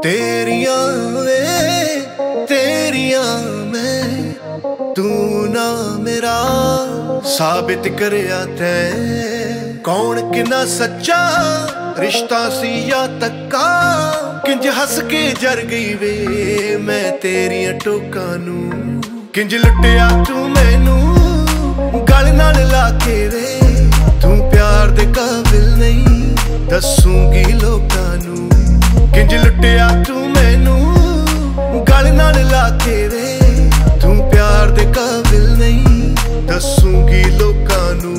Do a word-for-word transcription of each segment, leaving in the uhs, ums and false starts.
तेरियां वे तेरियां मैं तू ना मेरा साबित करया तैं कौन किना सच्चा रिश्ता सी या तक्का किंज हस के जर गई वे मैं तेरियां टोकां नू किंज लुटिया तू मैनू गल नाल ला के वे तू प्यार दे काबिल नहीं दसूंगी लोकां नू किंज लुटिया तू मैनू गल नाल ला के वे तू प्यार दे काबिल नहीं दसूंगी लोकां नू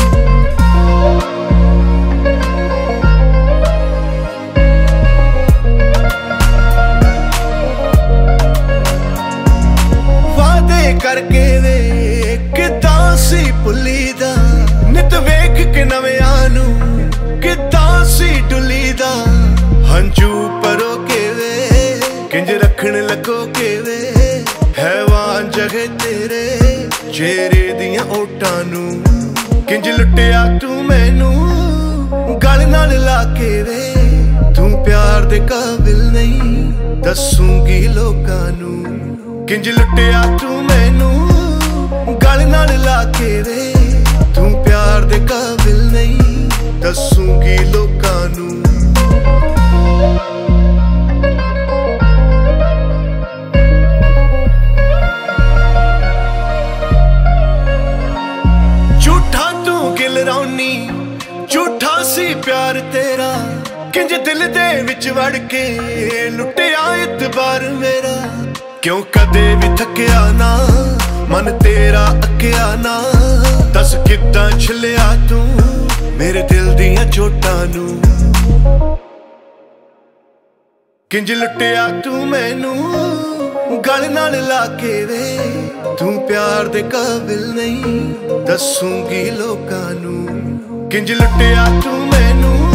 वादे करके वे किदां सी भुल्लीदा नित वेख के नविआं नू किदां सी डुलीदा हंजू परो के वे किंज रखन लगो के वे हैवान जगे तेरे चेहरे दियां ओटां नू किंज लुटिया तू मैनू गल नाल ला के वे तू प्यार दे काबिल नहीं दसूंगी लोकां नू किंज लुटिया तू मैनू गल नाल ला के वे तू प्यार दे काबिल नहीं दसूंगी लोकां नू झूठा सी प्यार तेरा किंज दिल दे विच वड़ के लुटिया इतबार मेरा क्यों कदे भी थकिया ना मन तेरा अकिया ना दस किदां छिलिया तू मेरे दिल दियां चोटां नू किंज लुटिया तू मैनू गल नाल ला के वे तू प्यार दे काबिल नहीं दसूंगी लोकां नू किंज लुटिया तू मैनू